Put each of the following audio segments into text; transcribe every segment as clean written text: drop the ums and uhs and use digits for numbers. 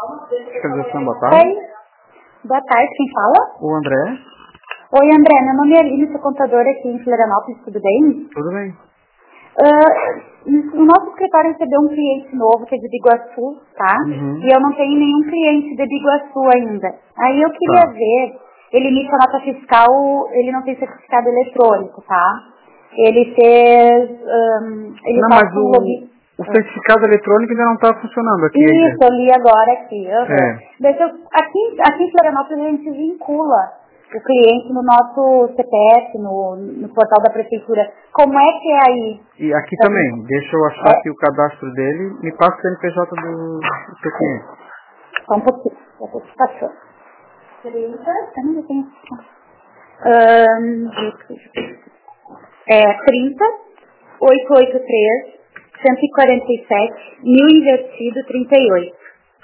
Fiscalização, boa tarde. Oi, boa tarde, quem fala? O André. Oi, André, meu nome é Aline, sou contadora aqui em Florianópolis, tudo bem? Tudo bem. O nosso escritório recebeu um cliente novo, que é de Biguaçu, tá? Uhum. E eu não tenho nenhum cliente de Biguaçu ainda. Aí eu queria ver, ele emite a nota fiscal, ele não tem certificado eletrônico, tá? Ele fez, ele Não, faz mas com login. o certificado eletrônico ainda não está funcionando aqui Isso, ainda. eu li agora aqui. É. Aqui em Florianópolis a gente vincula o cliente no nosso CPF, no portal da prefeitura. Como é que é aí? E aqui também. Deixa eu achar aqui o cadastro dele. Me passa o CNPJ do seu cliente. Só um pouquinho. Já tô te passando. 30. Eu tenho. 30 883 147 1000 invertido 38.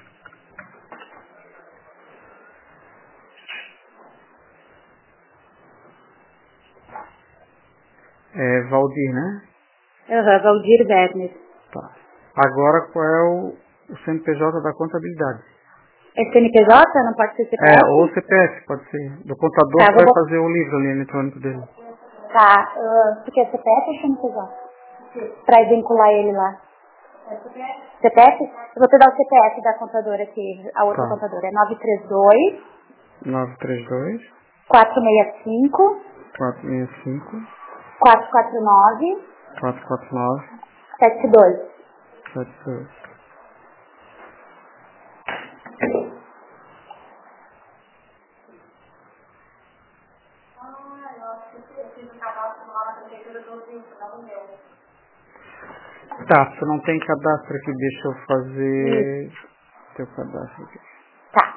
É Valdir, né? Valdir Werner. Tá. Agora qual é o CNPJ da contabilidade? É CNPJ? Não pode ser CPF? Ou CPF, pode ser. Do contador Tá, que vai fazer o livro ali eletrônico dele. Tá, porque é CPF ou CNPJ? Pra vincular ele lá. CPF? Eu vou te dar o CPF da contadora aqui, a outra contadora. É 932 932 465 465 449 449 72. 72. Tá, você não tem cadastro aqui, deixa eu fazer teu cadastro aqui. Tá.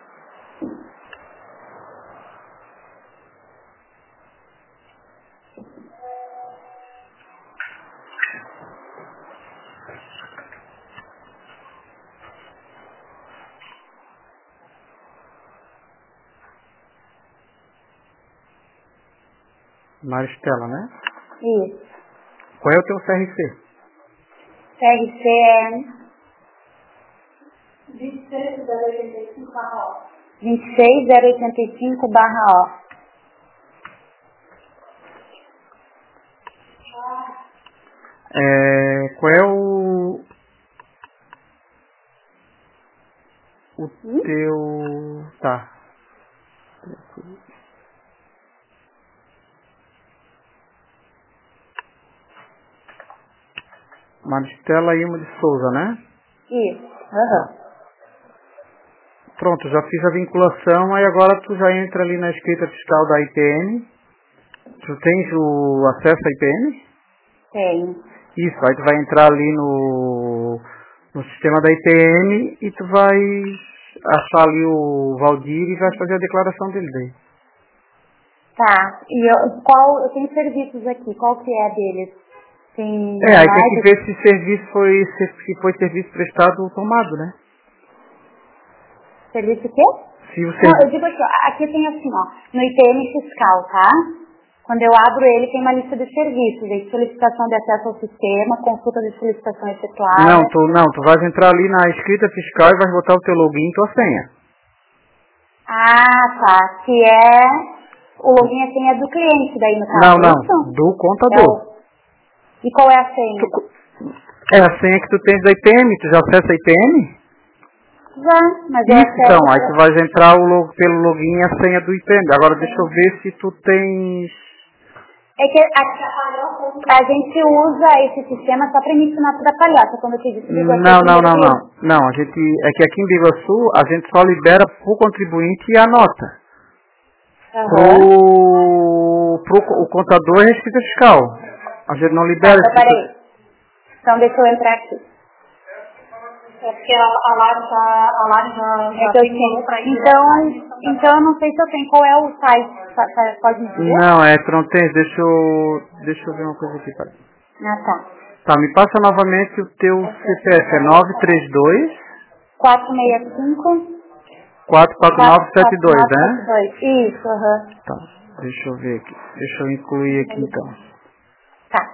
Maristela, né? Isso. Qual é o teu CRC? CRC é 26085/O. Qual é o teu... Tá. Maristela Ilma de Souza, né? Isso. Pronto, já fiz a vinculação, aí agora tu já entra ali na escrita fiscal da IPN. Tu tens o acesso à IPN? Tenho. Isso, aí tu vai entrar ali no sistema da IPN e tu vai achar ali o Valdir e vai fazer a declaração dele daí. Tá. E eu tenho serviços aqui. Qual que é a deles? Tem Aí tem que ver se foi serviço prestado tomado, né? Serviço o quê? Se o Não, serviço... eu digo aqui tem assim, ó, no IPM fiscal, tá? Quando eu abro ele, tem uma lista de serviços, aí solicitação de acesso ao sistema, consulta de solicitação efetuada. Não, tu vais entrar ali na escrita fiscal e vais botar o teu login e tua senha. Ah, tá. Que é o login e a senha do cliente, daí no caso. Não, do contador. E qual é a senha? É a senha que tu tens da IPM, tu já acessa a IPM? Já, mas eu Isso, então, aí acesso... tu vais entrar pelo login e a senha do IPM. Agora deixa eu ver se tu tens... É que a gente usa esse sistema só para emitir da palhota, como eu te disse. Não. Não, é que aqui em Biguaçu a gente só libera pro contribuinte a nota. O contador é receita fiscal. A gente não libera... Então, peraí. Então, deixa eu entrar aqui. É porque a Lara já tem pra isso. Então, eu não sei se eu tenho. Qual é o site? Pode me dizer? Não, tu não tens. Deixa eu ver uma coisa aqui, peraí. Ah, tá. Tá, me passa novamente o teu CPF. É 932 465 44972, né? Isso, Tá, deixa eu ver aqui. Deixa eu incluir aqui então. Tá.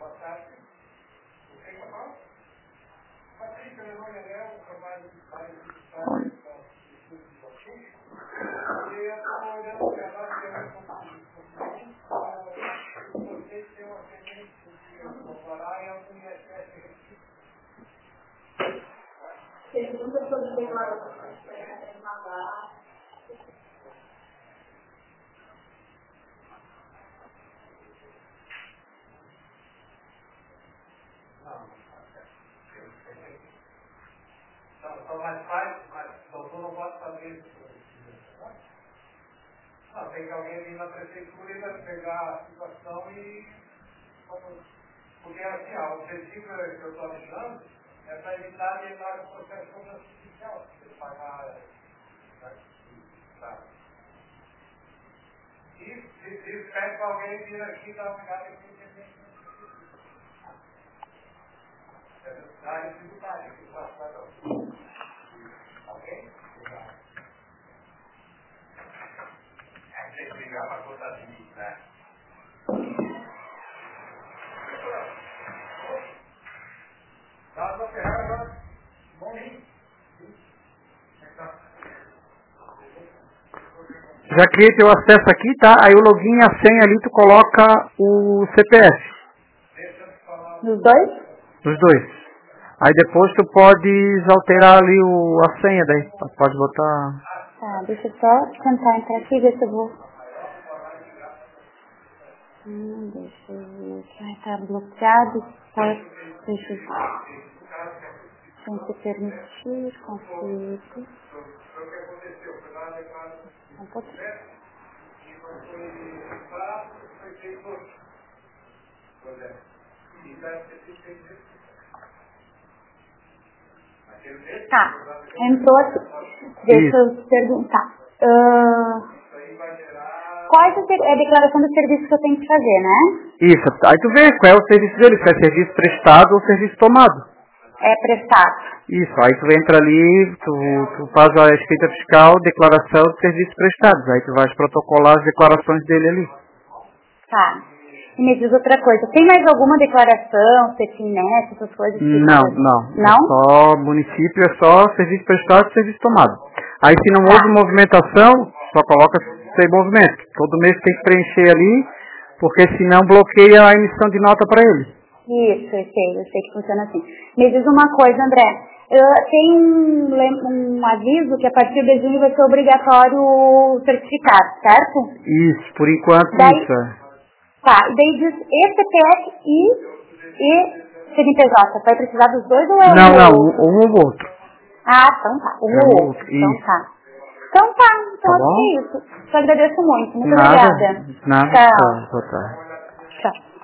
Tem que alguém vir na prefeitura e vai pegar a situação e... Porque assim, o objetivo que eu estou achando é para evitar de entrar no processo judicial. Você pagar... Tá. E se pede para alguém vir aqui dar uma olhada e entender. É a dificuldade que está dando. Ok? Tem que ligar para a conta civil, né? Dá ferrar agora. Bom dia. Já criei teu acesso aqui, tá? Aí o login e a senha ali tu coloca o CPF. Nos dois? Os dois. Aí depois tu podes alterar ali a senha daí. Pode botar... Tá, deixa eu só tentar entrar aqui e ver se eu vou... deixa eu ver aqui. Tá bloqueado. Tá, deixa eu ver. Sem se permitir, conflito. Um pouquinho. Tá, entrou aqui. Deixa eu perguntar. Qual é a declaração do serviço que eu tenho que fazer, né? Isso, aí tu vê qual é o serviço dele, se é serviço prestado ou serviço tomado. É prestado. Isso, aí tu entra ali, tu faz a escrita fiscal, declaração de serviços prestados, aí tu vais protocolar as declarações dele ali. Tá. E me diz outra coisa, tem mais alguma declaração, CETINET, essas coisas? Não. Não? É só município, é só serviço prestado e serviço tomado. Aí se não houve movimentação, só coloca sem movimento. Todo mês tem que preencher ali, porque senão bloqueia a emissão de nota para ele. Isso, eu sei que funciona assim. Me diz uma coisa, André. Tem um aviso que a partir de junho vai ser obrigatório o certificado, certo? Isso, por enquanto isso é. Tá, e daí diz ECPF e CNPJ. Vai precisar dos dois ou é um? Não, um ou outro. Ah, então tá. Um ou outro. Isso. Então tá, Tá bom? é isso. Te agradeço muito. Muito Nada, obrigada. nada. Tchau. Boa tarde. Tchau.